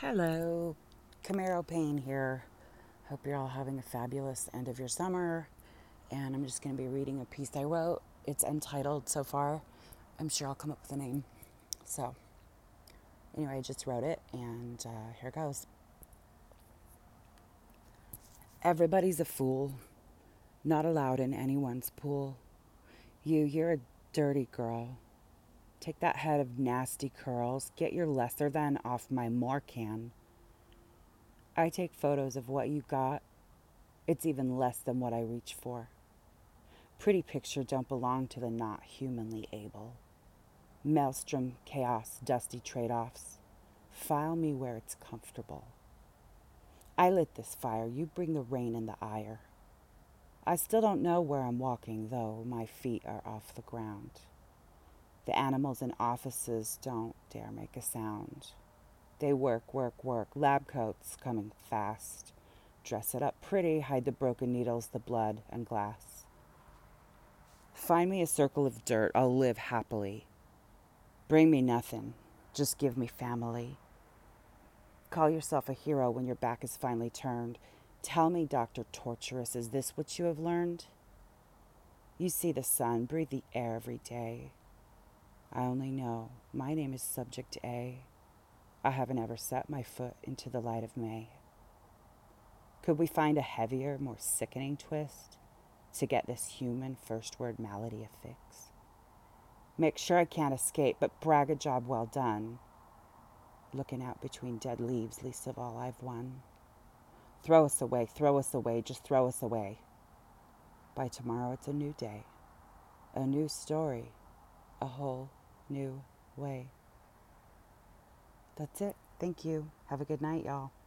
Hello, Camaro Payne here. Hope you're all having a fabulous end of your summer. And I'm just going to be reading a piece I wrote. It's untitled so far. I'm sure I'll come up with a name. So, anyway, I just wrote it, and here goes. Everybody's a fool, not allowed in anyone's pool. You're a dirty girl. Take that head of nasty curls. Get your lesser than off my more can. I take photos of what you got. It's even less than what I reach for. Pretty picture don't belong to the not humanly able. Maelstrom, chaos, dusty trade-offs. File me where it's comfortable. I lit this fire, you bring the rain and the ire. I still don't know where I'm walking, though my feet are off the ground. The animals in offices don't dare make a sound. They work, work, work, lab coats coming fast. Dress it up pretty, hide the broken needles, the blood, and glass. Find me a circle of dirt, I'll live happily. Bring me nothing, just give me family. Call yourself a hero when your back is finally turned. Tell me, Dr. Torturous, is this what you have learned? You see the sun, breathe the air every day. I only know my name is Subject A. I haven't ever set my foot into the light of May. Could we find a heavier, more sickening twist to get this human first word malady a fix? Make sure I can't escape, but brag a job well done. Looking out between dead leaves, least of all I've won. Throw us away, just throw us away. By tomorrow it's a new day, a new story, a whole new way. That's it. Thank you. Have a good night, y'all.